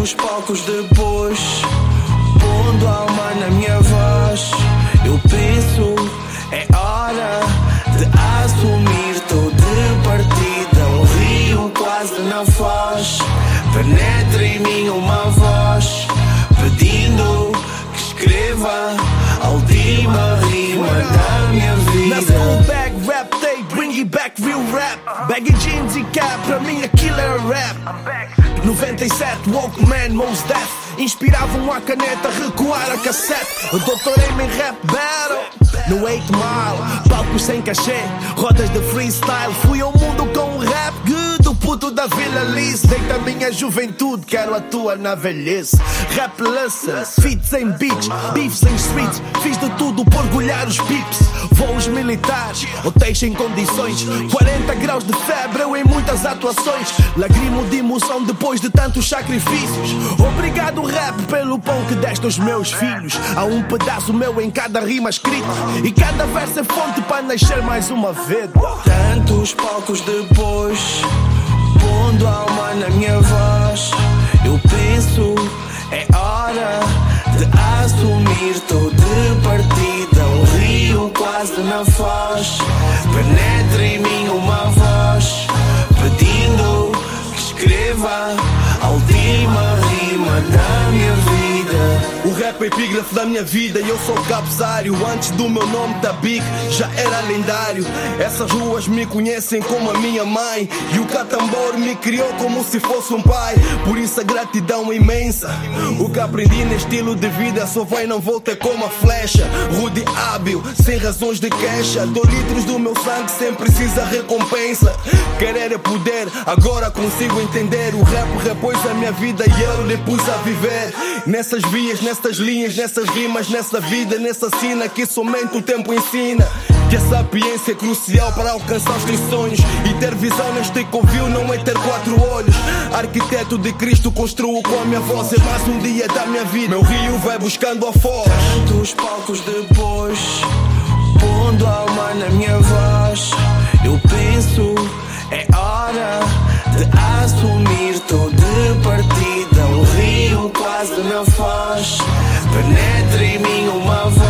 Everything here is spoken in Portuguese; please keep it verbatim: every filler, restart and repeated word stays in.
Tantos palcos depois, pondo alma na minha voz, eu penso, é hora de assumir. Tô de partida, um rio quase na foz. Penetra em mim uma voz, pedindo que escreva a última rima da minha vida. Nasceu bag rap day, bring it back real rap. Baggy jeans e cap, pra mim aquilo era rap. noventa e sete, Walkman, Mos Def inspiravam a caneta, recuar a cassete. Eu doutorei-me em rap battle no eight mile, palcos sem cachê, rodas de freestyle. Fui ao mundo com um rap good, o puto da Vila Lice. Dei da minha juventude, quero a tua na velhice. Rap lessons, feats em beats, beefs em streets. Fiz de tudo por orgulhar os pips. Voos militares, hotéis em condições, quarenta graus de febre, eu em muitas atuações. Lagrimo de emoção depois de tantos sacrifícios. Obrigado rap pelo pão que deste aos meus filhos. Há um pedaço meu em cada rima escrita, e cada verso é fonte para nascer mais uma vida. Tantos palcos depois, pondo alma na minha voz, eu penso, é hora de assumir. Tô de partida, um rio quase na foz. Penetra em mim uma voz, pedindo que escreva a última rima da minha vida. O rap é epígrafe da minha vida e eu sou capsário. Antes do meu nome da Big já era lendário. Essas ruas me conhecem como a minha mãe, e o Catambor me criou como se fosse um pai. Por isso a gratidão é imensa. O que aprendi neste estilo de vida só vai e não volta como a flecha. Rude e hábil, sem razões de queixa. Dou litros do meu sangue sem precisa recompensa. Querer é poder, agora consigo entender. O rap repôs a minha vida e eu lhe pus a viver. Nessas vias, nessas linhas, nessas rimas, nessa vida, nessa sina que somente o tempo ensina. Que a sapiência é crucial para alcançar os teus sonhos, e ter visão neste covil não é ter quatro olhos. Arquiteto de Cristo, construo com a minha voz. É mais um dia da minha vida, meu rio vai buscando a foz. Tantos palcos depois, pondo alma na minha voz, eu penso, é hora de assumir. Tô de partida, um rio quase na foz. Penetra em mim uma voz,